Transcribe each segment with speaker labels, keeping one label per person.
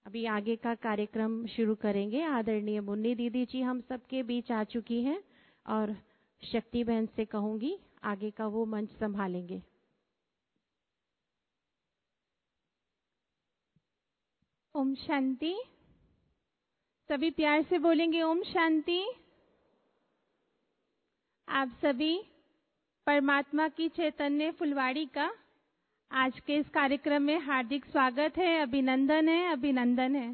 Speaker 1: अभी आगे का कार्यक्रम शुरू करेंगे। आदरणीय मुन्नी दीदी जी हम सबके बीच आ चुकी हैं और शक्ति बहन से कहूंगी आगे का वो मंच संभालेंगे।
Speaker 2: ओम शांति। सभी प्यार से बोलेंगे ओम शांति। आप सभी परमात्मा की चैतन्य फुलवाड़ी का आज के इस कार्यक्रम में हार्दिक स्वागत है, अभिनंदन है, अभिनंदन है।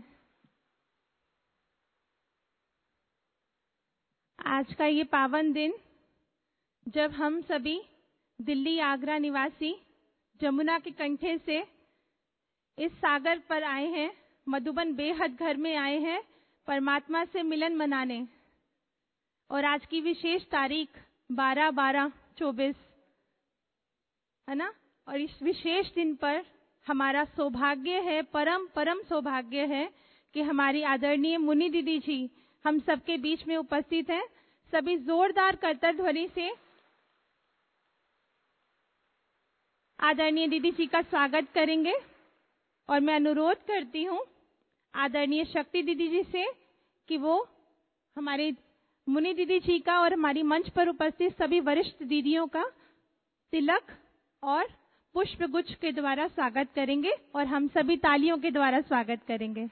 Speaker 2: आज का ये पावन दिन जब हम सभी दिल्ली आगरा निवासी जमुना के कंठे से इस सागर पर आए हैं, मधुबन बेहद घर में आए हैं परमात्मा से मिलन मनाने। और आज की विशेष तारीख 12/12/24 है ना। और इस विशेष दिन पर हमारा सौभाग्य है, परम परम सौभाग्य है कि हमारी आदरणीय मुन्नी दीदी जी हम सबके बीच में उपस्थित हैं। सभी जोरदार करताल ध्वनि से आदरणीय दीदी जी का स्वागत करेंगे। और मैं अनुरोध करती हूं आदरणीय शक्ति दीदी जी से कि वो हमारे मुन्नी दीदी जी का और हमारी मंच पर उपस्थित सभी वरिष्ठ दीदियों का तिलक और पुष्प गुच्छ के द्वारा स्वागत करेंगे और हम सभी तालियों के द्वारा स्वागत करेंगे।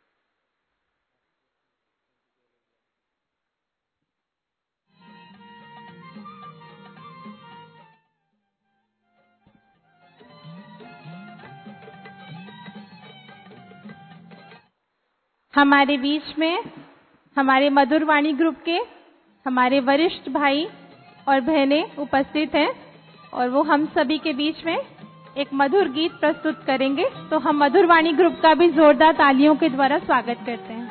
Speaker 2: हमारे बीच में हमारे मधुरवाणी ग्रुप के हमारे वरिष्ठ भाई और बहनें उपस्थित हैं और वो हम सभी के बीच में एक मधुर गीत प्रस्तुत करेंगे। तो हम मधुरवाणी ग्रुप का भी जोरदार तालियों के द्वारा स्वागत करते हैं।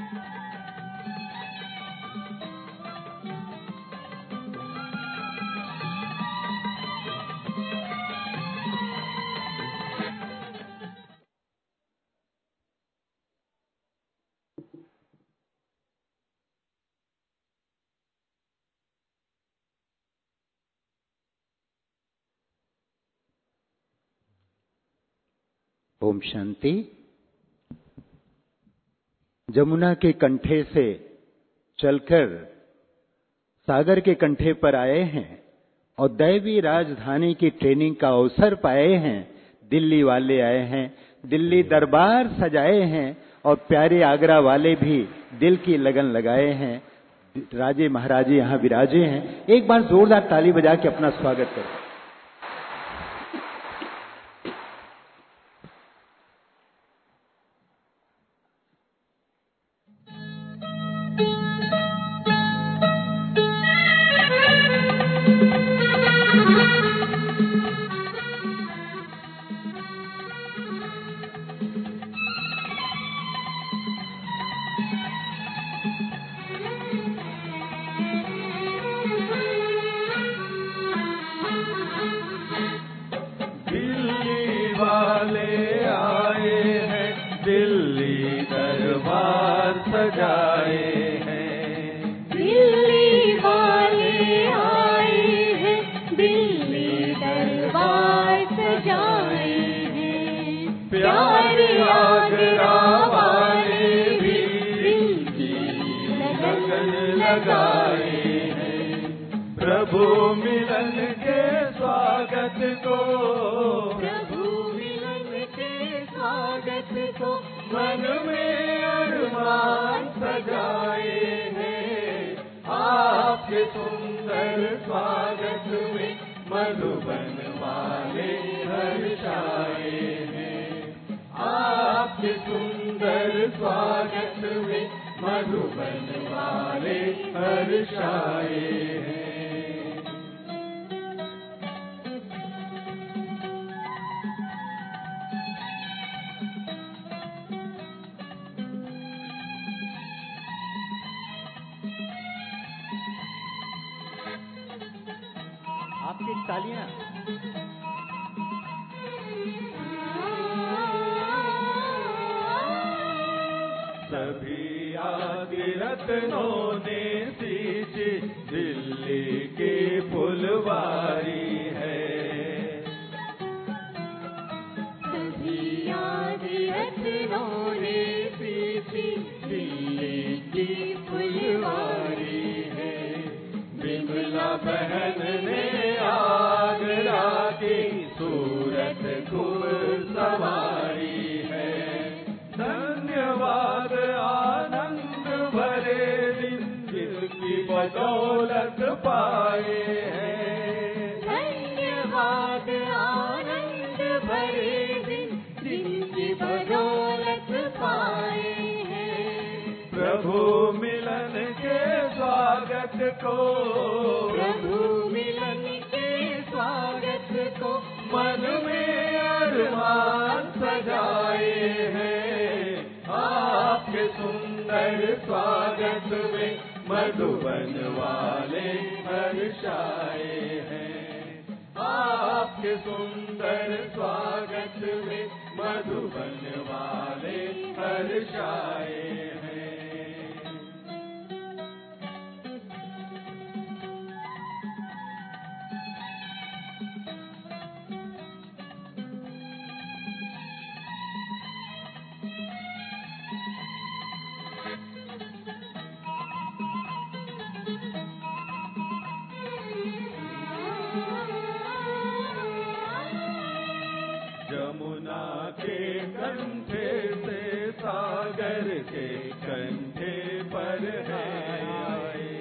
Speaker 3: ओम शांति। जमुना के कंठे से चलकर सागर के कंठे पर आए हैं और दैवी राजधानी की ट्रेनिंग का अवसर पाए हैं। दिल्ली वाले आए हैं, दिल्ली दरबार सजाए हैं और प्यारे आगरा वाले भी दिल की लगन लगाए हैं। राजे महाराजे यहाँ विराजे हैं। एक बार जोरदार ताली बजा के अपना स्वागत करें। आपकी तालियां।
Speaker 4: सभी आदि रत्नों ने सींची दिल्ली की फुलवारी है। सभी आदि रत्नों ने सी दिल्ली की फुलवारी है। विमला बहन ने आगरा की सूरत खूब सवारी है। धन्यवाद आनंद भरे दिन जिसकी बदौलत पाए हैं।
Speaker 1: धन्यवाद आनंद भरे दिन जिनकी बदौलत पाए हैं।
Speaker 4: प्रभु मिलन के स्वागत को,
Speaker 1: प्रभु मिलन के स्वागत को
Speaker 4: मन में अरमान सजाए हैं। आपके सुंदर स्वागत में मधुबन वाले हर्षाए हैं। आपके सुंदर स्वागत में मधुबन वाले हर्षाए हैं। यमुना के कंठे से सागर के कंठे पर है आए।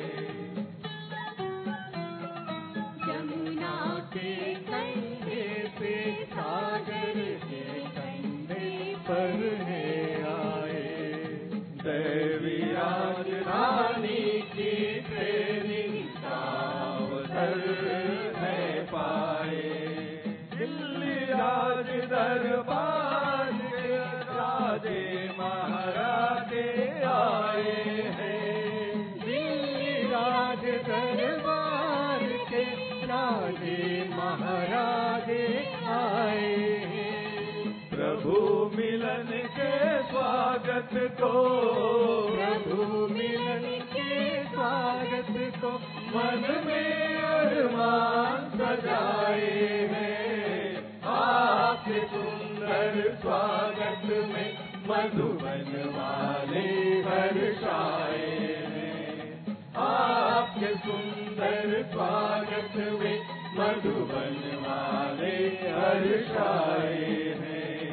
Speaker 1: यमुना के कंठे पे सागर के कंठे
Speaker 4: पर है आए। दैवी राजधानी की ट्रेनिंग का अवसर है पाए। दिल्ली राज दरबार के राजे महाराजे आए हैं।
Speaker 1: दिल्ली
Speaker 4: राज दरबार के राजे महाराजे आए हैं। प्रभु मिलन के स्वागत को,
Speaker 1: प्रभु मिलन के स्वागत को
Speaker 4: मन में अरमान सजाए हैं। आपके सुंदर स्वागत में मधुबन वाले हर्षाए हैं। आपके सुंदर स्वागत में मधुबन वाले हर्षाए हैं।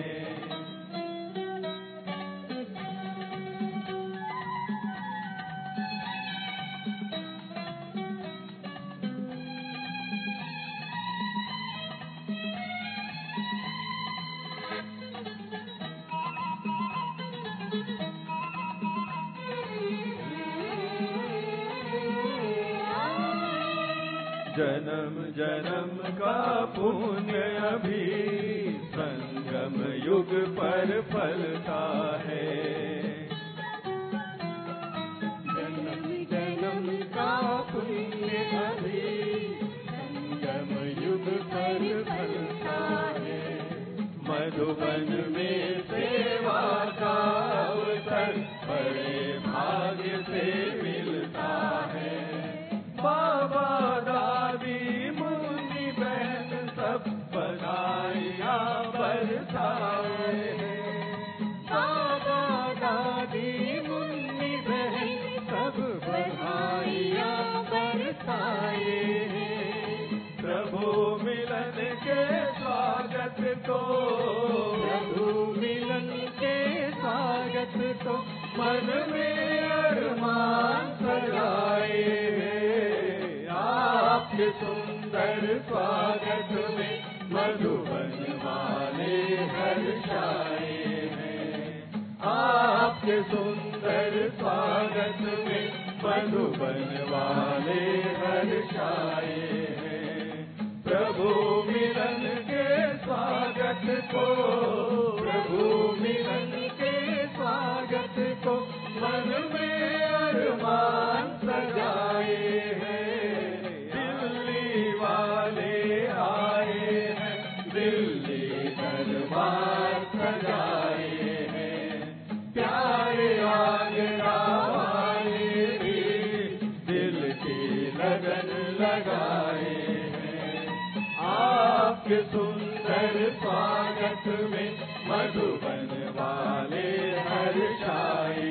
Speaker 4: जन्म जन्म का पुण्य अभी संगम युग पर फलता है।
Speaker 1: जन्म जन्म का पुण्य अभी संगम युग पर फलता है।
Speaker 4: मधुबन में सेवा का अवसर बड़े भाग्य से मिलता है। बाबा दादी मुन्नी बहन सब बधाइयाँ बरसाए हैं।
Speaker 1: बाबा दादी मुन्नी बहन सब बधाइयाँ बरसाए हैं।
Speaker 4: प्रभु मिलन के स्वागत को,
Speaker 1: प्रभु मिलन के स्वागत को
Speaker 4: मन में अरमान सजाए हैं। आपके सुंदर स्वागत में मधुबन वाले हर्षाए हैं। आपके सुंदर स्वागत में मधुबन वाले हर्षाए हैं। प्रभु मिलन के स्वागत को, प्रभु मिलन के स्वागत को मन में अरमान सजाए हैं। दिल्ली वाले आए हैं, दिल्ली दरबार सजाए हैं। प्यारे आगरा वाले भी दिल की लगन लगाए हैं। आपके सुंदर स्वागत में मधुबन वाले हर्षाए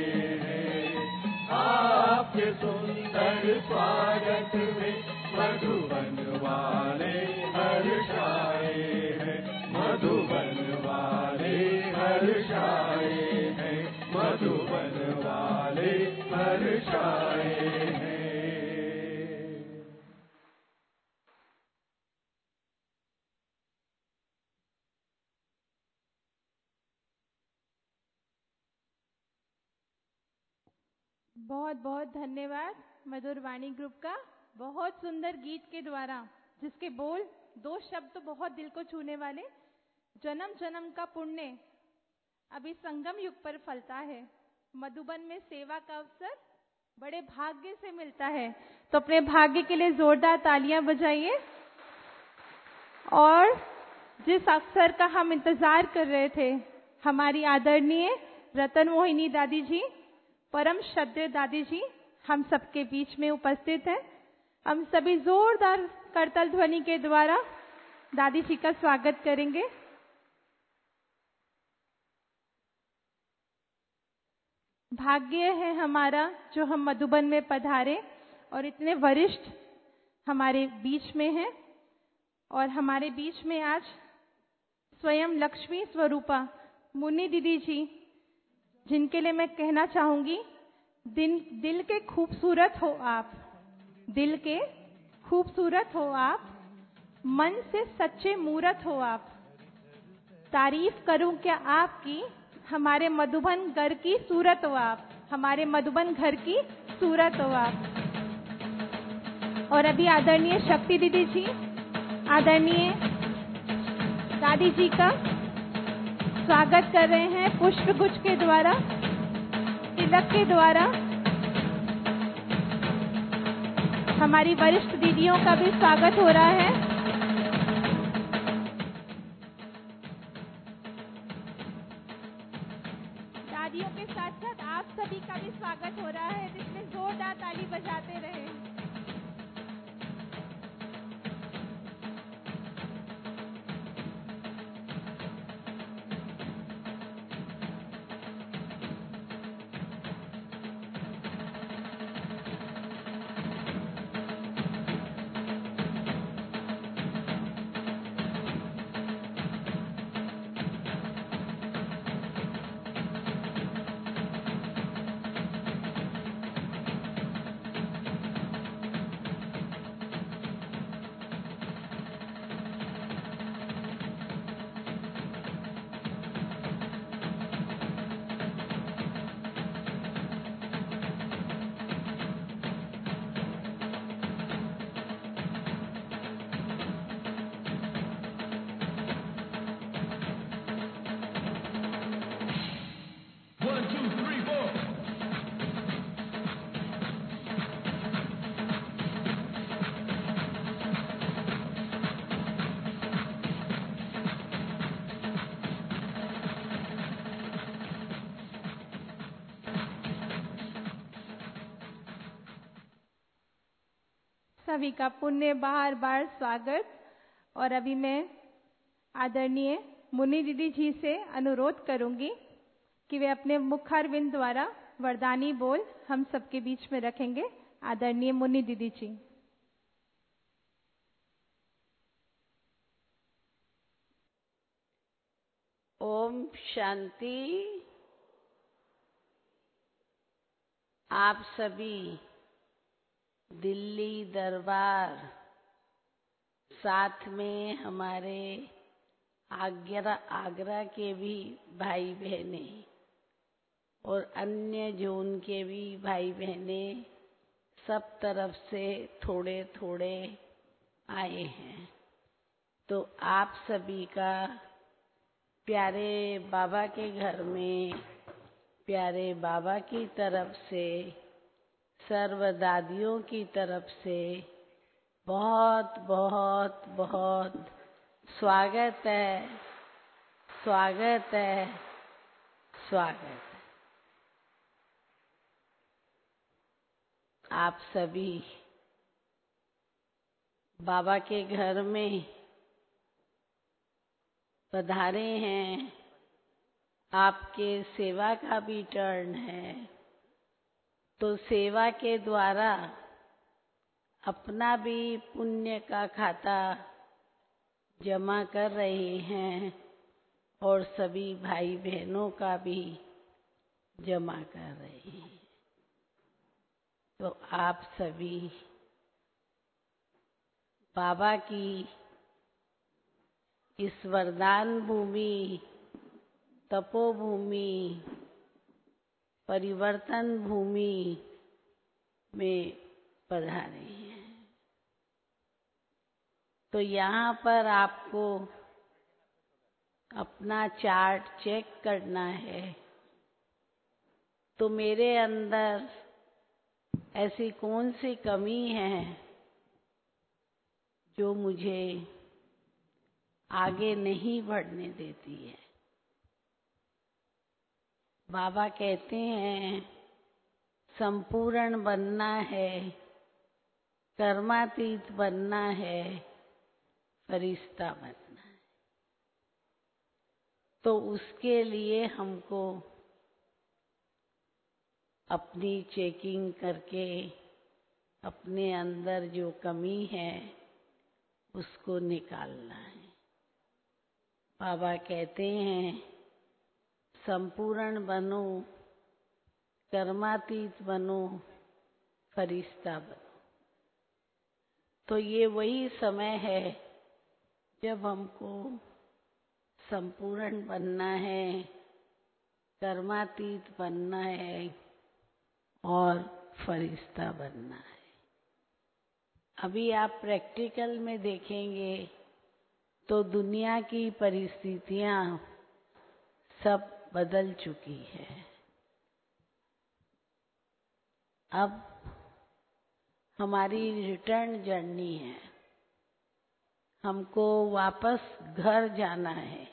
Speaker 4: सुंदर स्वागत में मधुबन वाले हर्षाए हैं, मधुबन वाले हर्षाए हैं, मधुबन वाले हर्षाए हैं।
Speaker 2: बहुत बहुत धन्यवाद मधुर वाणी ग्रुप का बहुत सुंदर गीत के द्वारा, जिसके बोल दो शब्द तो बहुत दिल को छूने वाले। जन्म जन्म का पुण्य अभी संगम युग पर फलता है, मधुबन में सेवा का अवसर बड़े भाग्य से मिलता है। तो अपने भाग्य के लिए जोरदार तालियां बजाइए। और जिस अवसर का हम इंतजार कर रहे थे, हमारी आदरणीय रतन मोहिनी दादी जी, परम श्रद्धेय दादी जी हम सबके बीच में उपस्थित हैं। हम सभी जोरदार करताल ध्वनि के द्वारा दादी जी का स्वागत करेंगे। भाग्य है हमारा जो हम मधुबन में पधारे और इतने वरिष्ठ हमारे बीच में हैं। और हमारे बीच में आज स्वयं लक्ष्मी स्वरूपा मुन्नी दीदी जी, जिनके लिए मैं कहना चाहूंगी, दिल के खूबसूरत हो आप, दिल के खूबसूरत हो आप, मन से सच्चे मूरत हो आप। तारीफ करूं क्या आपकी, हमारे मधुबन घर की सूरत हो आप, हमारे मधुबन घर की सूरत हो आप। और अभी आदरणीय शक्ति दीदी जी, आदरणीय दादी जी का स्वागत कर रहे हैं पुष्प गुच्छ के द्वारा, तिलक के द्वारा। हमारी वरिष्ठ दीदियों का भी स्वागत हो रहा है। दादियों के साथ साथ आप सभी का भी स्वागत हो रहा है, जिसमें जोरदार ताली बजाते रहे। सभी का पुण्य बार बार स्वागत। और अभी मैं आदरणीय मुन्नी दीदी जी से अनुरोध करूंगी कि वे अपने मुखारविंद द्वारा वरदानी बोल हम सबके बीच में रखेंगे। आदरणीय मुन्नी दीदी जी।
Speaker 5: ओम शांति। आप सभी दिल्ली दरबार, साथ में हमारे आगरा के भी भाई बहने और अन्य जोन के भी भाई बहने सब तरफ से थोड़े थोड़े आए हैं। तो आप सभी का प्यारे बाबा के घर में, प्यारे बाबा की तरफ से, सर्व दादियों की तरफ से बहुत बहुत बहुत स्वागत है, स्वागत है, स्वागत है। आप सभी बाबा के घर में पधारे हैं, आपके सेवा का भी टर्न है। तो सेवा के द्वारा अपना भी पुण्य का खाता जमा कर रहे हैं और सभी भाई बहनों का भी जमा कर रहे हैं। तो आप सभी बाबा की इस वरदान भूमि, तपोभूमि, परिवर्तन भूमि में पधारे हैं। तो यहाँ पर आपको अपना चार्ट चेक करना है। तो मेरे अंदर ऐसी कौन सी कमी है जो मुझे आगे नहीं बढ़ने देती है। बाबा कहते हैं संपूर्ण बनना है, कर्मातीत बनना है, फरिश्ता बनना है। तो उसके लिए हमको अपनी चेकिंग करके अपने अंदर जो कमी है उसको निकालना है। बाबा कहते हैं संपूर्ण बनो, कर्मातीत बनो, फरिश्ता बनो। तो ये वही समय है जब हमको संपूर्ण बनना है, कर्मातीत बनना है और फरिश्ता बनना है। अभी आप प्रैक्टिकल में देखेंगे तो दुनिया की परिस्थितियां सब बदल चुकी है। अब हमारी रिटर्न जर्नी है, हमको वापस घर जाना है।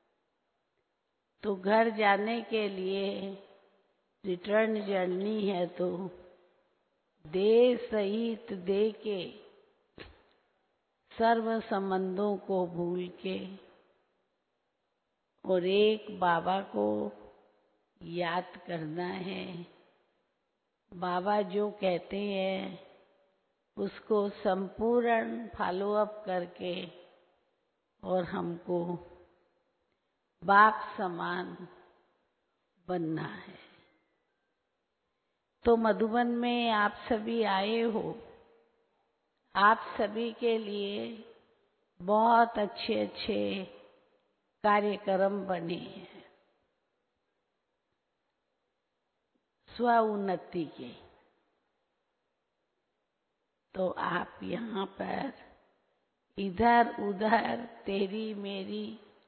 Speaker 5: तो घर जाने के लिए रिटर्न जर्नी है, तो देह सहित देह के सर्व संबंधों को भूल के और एक बाबा को याद करना है। बाबा जो कहते हैं उसको संपूर्ण फॉलो अप करके और हमको बाप समान बनना है। तो मधुबन में आप सभी आए हो, आप सभी के लिए बहुत अच्छे अच्छे कार्यक्रम बने हैं स्व उन्नति के। तो आप यहाँ पर इधर उधर तेरी मेरी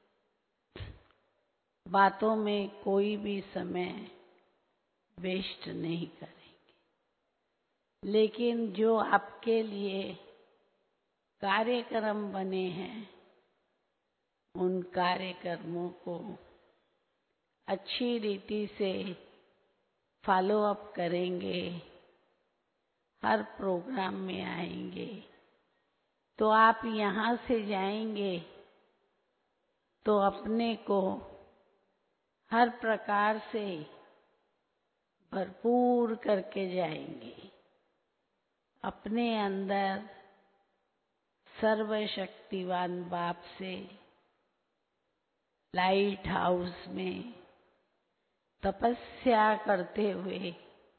Speaker 5: बातों में कोई भी समय वेस्ट नहीं करेंगे, लेकिन जो आपके लिए कार्यक्रम बने हैं उन कार्यक्रमों को अच्छी रीति से फॉलो अप करेंगे, हर प्रोग्राम में आएंगे। तो आप यहाँ से जाएंगे तो अपने को हर प्रकार से भरपूर करके जाएंगे। अपने अंदर सर्वशक्तिवान बाप से लाइट हाउस में तपस्या करते हुए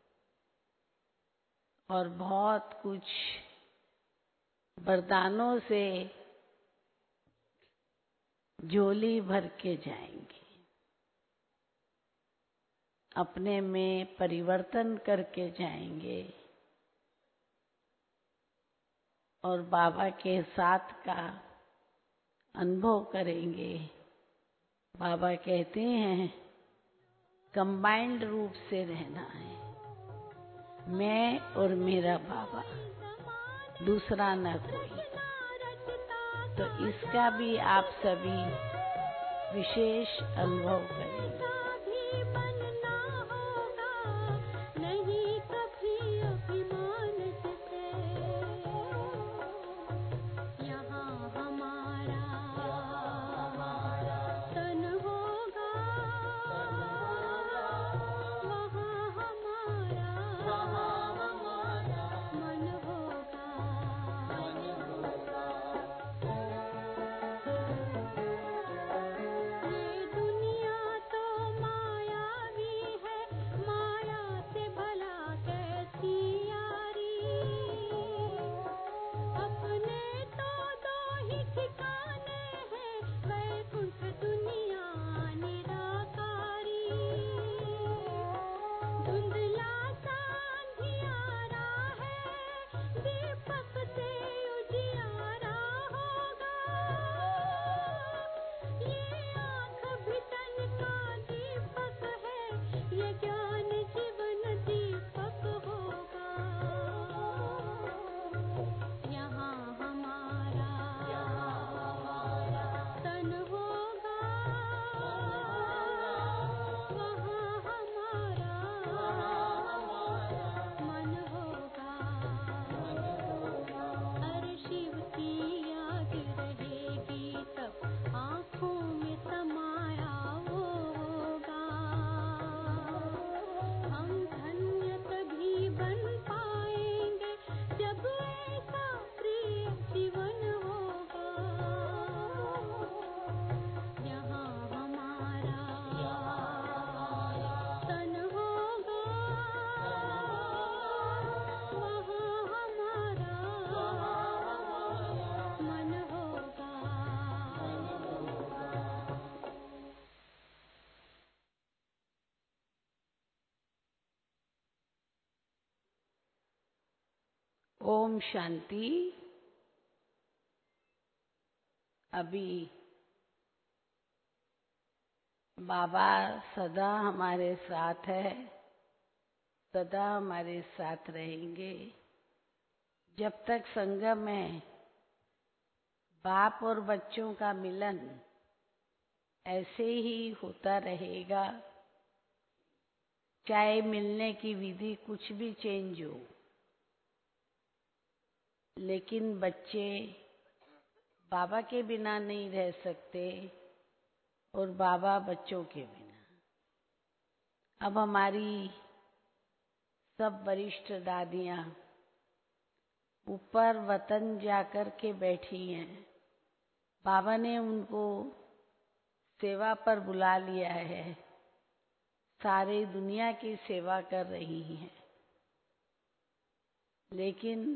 Speaker 5: और बहुत कुछ वरदानों से झोली भर के जाएंगे। अपने में परिवर्तन करके जाएंगे और बाबा के साथ का अनुभव करेंगे। बाबा कहते हैं कंबाइंड रूप से रहना है, मैं और मेरा बाबा, दूसरा न कोई। तो इसका भी आप सभी विशेष अनुभव करेंगे। ओम शांति। अभी बाबा सदा हमारे साथ है, सदा हमारे साथ रहेंगे। जब तक संगम में बाप और बच्चों का मिलन ऐसे ही होता रहेगा, चाहे मिलने की विधि कुछ भी चेंज हो, लेकिन बच्चे बाबा के बिना नहीं रह सकते और बाबा बच्चों के बिना। अब हमारी सब वरिष्ठ दादियाँ ऊपर वतन जाकर के बैठी हैं। बाबा ने उनको सेवा पर बुला लिया है, सारी दुनिया की सेवा कर रही हैं। लेकिन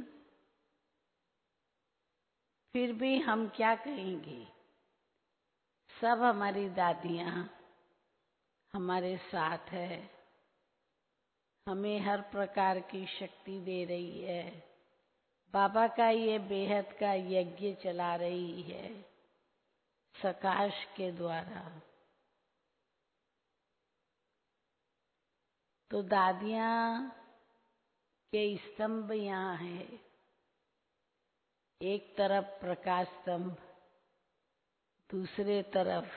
Speaker 5: फिर भी हम क्या कहेंगे, सब हमारी दादियाँ हमारे साथ है, हमें हर प्रकार की शक्ति दे रही है। बाबा का ये बेहद का यज्ञ चला रही है सकाश के द्वारा। तो दादियाँ के स्तंभ यहाँ है, एक तरफ प्रकाश स्तंभ, दूसरे तरफ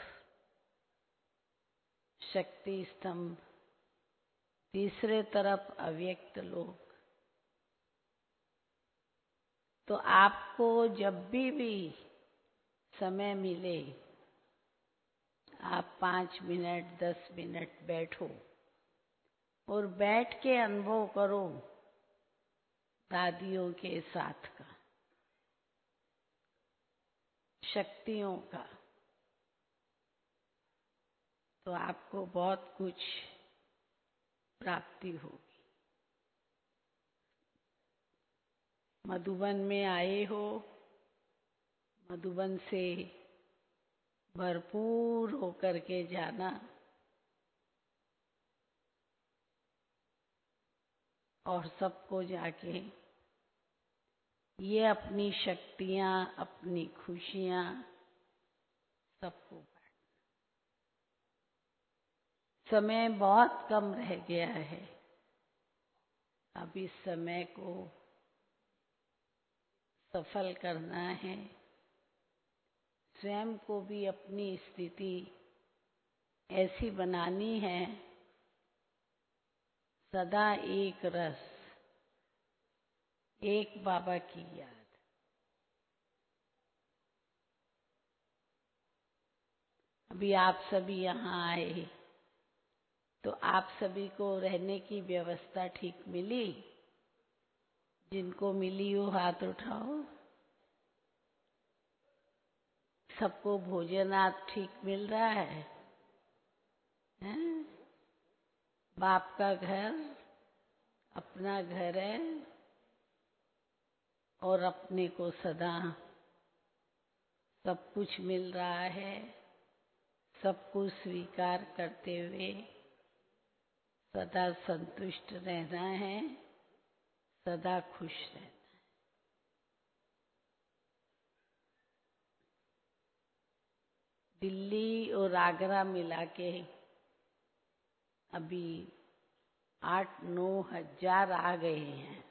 Speaker 5: शक्ति स्तंभ, तीसरे तरफ अव्यक्त लोक। तो आपको जब भी समय मिले, आप 5 मिनट 10 मिनट बैठो और बैठ के अनुभव करो दादियों के साथ का, शक्तियों का। तो आपको बहुत कुछ प्राप्ति होगी। मधुबन में आए हो, मधुबन से भरपूर होकर के जाना और सबको जाके ये अपनी शक्तियाँ, अपनी खुशियाँ सबको बांटना। समय बहुत कम रह गया है। अब इस समय को सफल करना है। स्वयं को भी अपनी स्थिति ऐसी बनानी है, सदा एक रस, एक बाबा की याद। अभी आप सभी यहाँ आए तो आप सभी को रहने की व्यवस्था ठीक मिली? जिनको मिली हो हाथ उठाओ। सबको भोजन आज ठीक मिल रहा है? हैं? बाप का घर अपना घर है और अपने को सदा सब कुछ मिल रहा है। सब कुछ स्वीकार करते हुए सदा संतुष्ट रहना है, सदा खुश रहना है। दिल्ली और आगरा मिला के अभी 8-9 हजार आ गए हैं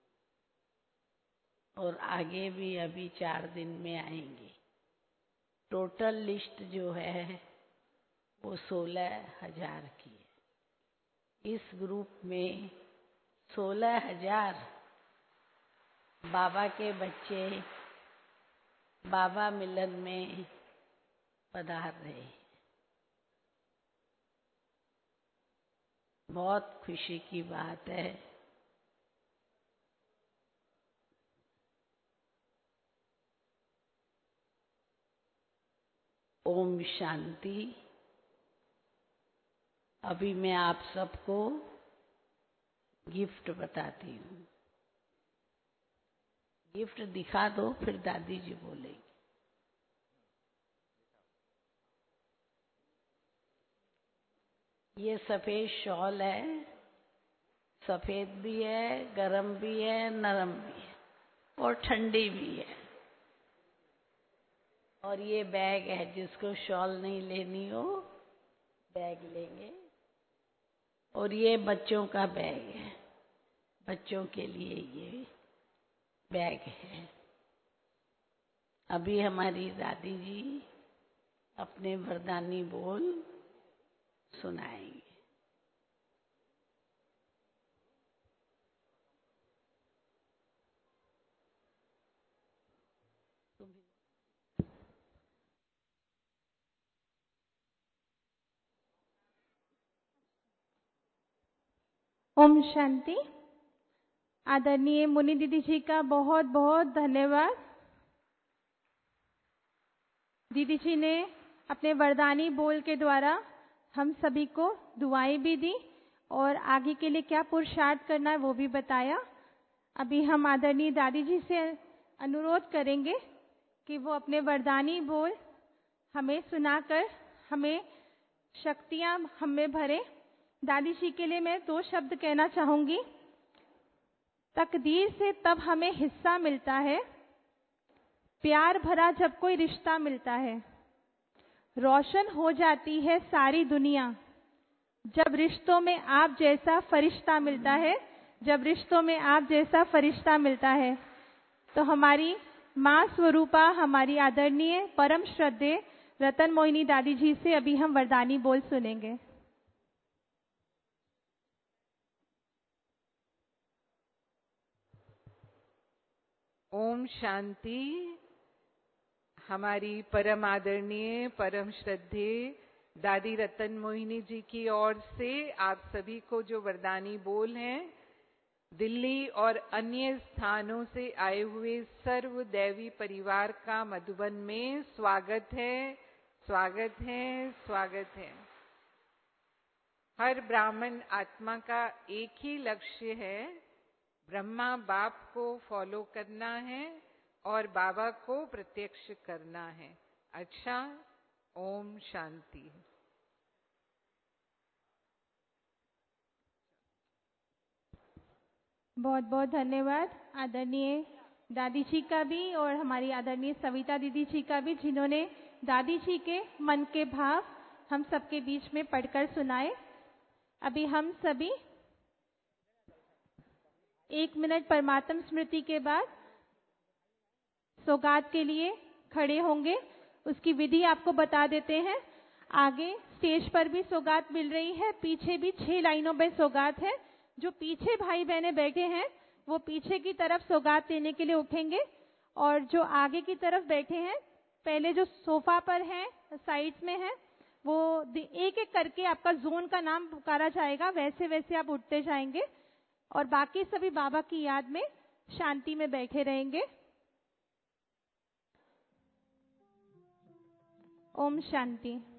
Speaker 5: और आगे भी अभी 4 दिन में आएंगे। टोटल लिस्ट जो है वो 16,000 की है। इस ग्रुप में 16,000 बाबा के बच्चे बाबा मिलन में पधार रहे हैं। बहुत खुशी की बात है। ओम शांति। अभी मैं आप सबको गिफ्ट बताती हूँ। गिफ्ट दिखा दो, फिर दादी जी बोलेगी। ये सफेद शॉल है। सफेद भी है, गरम भी है, नरम भी है और ठंडी भी है। और ये बैग है, जिसको शॉल नहीं लेनी हो बैग लेंगे। और ये बच्चों का बैग है, बच्चों के लिए ये बैग है। अभी हमारी दादी जी अपने वरदानी बोल सुनाएंगे।
Speaker 2: ओम शांति। आदरणीय मुनि दीदी जी का बहुत बहुत धन्यवाद। दीदी जी ने अपने वरदानी बोल के द्वारा हम सभी को दुआएं भी दी और आगे के लिए क्या पुरुषार्थ करना है वो भी बताया। अभी हम आदरणीय दादी जी से अनुरोध करेंगे कि वो अपने वरदानी बोल हमें सुनाकर हमें शक्तियां हमें भरे। दादी जी के लिए मैं 2 शब्द कहना चाहूंगी। तकदीर से तब हमें हिस्सा मिलता है, प्यार भरा जब कोई रिश्ता मिलता है। रोशन हो जाती है सारी दुनिया जब रिश्तों में आप जैसा फरिश्ता मिलता है, जब रिश्तों में आप जैसा फरिश्ता मिलता है। तो हमारी माँ स्वरूपा, हमारी आदरणीय परम श्रद्धेय रतन मोहिनी दादी जी से अभी हम वरदानी बोल सुनेंगे।
Speaker 6: ओम शांति। हमारी परम आदरणीय परम श्रद्धेय दादी रतन मोहिनी जी की ओर से आप सभी को जो वरदानी बोल हैं, दिल्ली और अन्य स्थानों से आए हुए सर्व दैवी परिवार का मधुबन में स्वागत है, स्वागत है, स्वागत है। हर ब्राह्मण आत्मा का एक ही लक्ष्य है, ब्रह्मा बाप को फॉलो करना है और बाबा को प्रत्यक्ष करना है। अच्छा, ओम शांति।
Speaker 2: बहुत बहुत धन्यवाद आदरणीय दादी जी का भी और हमारी आदरणीय सविता दीदी जी का भी, जिन्होंने दादी जी के मन के भाव हम सबके बीच में पढ़कर सुनाए। अभी हम सभी 1 मिनट परमात्म स्मृति के बाद सौगात के लिए खड़े होंगे। उसकी विधि आपको बता देते हैं। आगे स्टेज पर भी सौगात मिल रही है, पीछे भी 6 लाइनों में सौगात है। जो पीछे भाई बहने बैठे हैं वो पीछे की तरफ सौगात लेने के लिए उठेंगे और जो आगे की तरफ बैठे हैं, पहले जो सोफा पर हैं, साइड्स में हैं, वो एक एक करके आपका जोन का नाम पुकारा जाएगा, वैसे वैसे आप उठते जाएंगे और बाकी सभी बाबा की याद में शांति में बैठे रहेंगे। ओम शांति।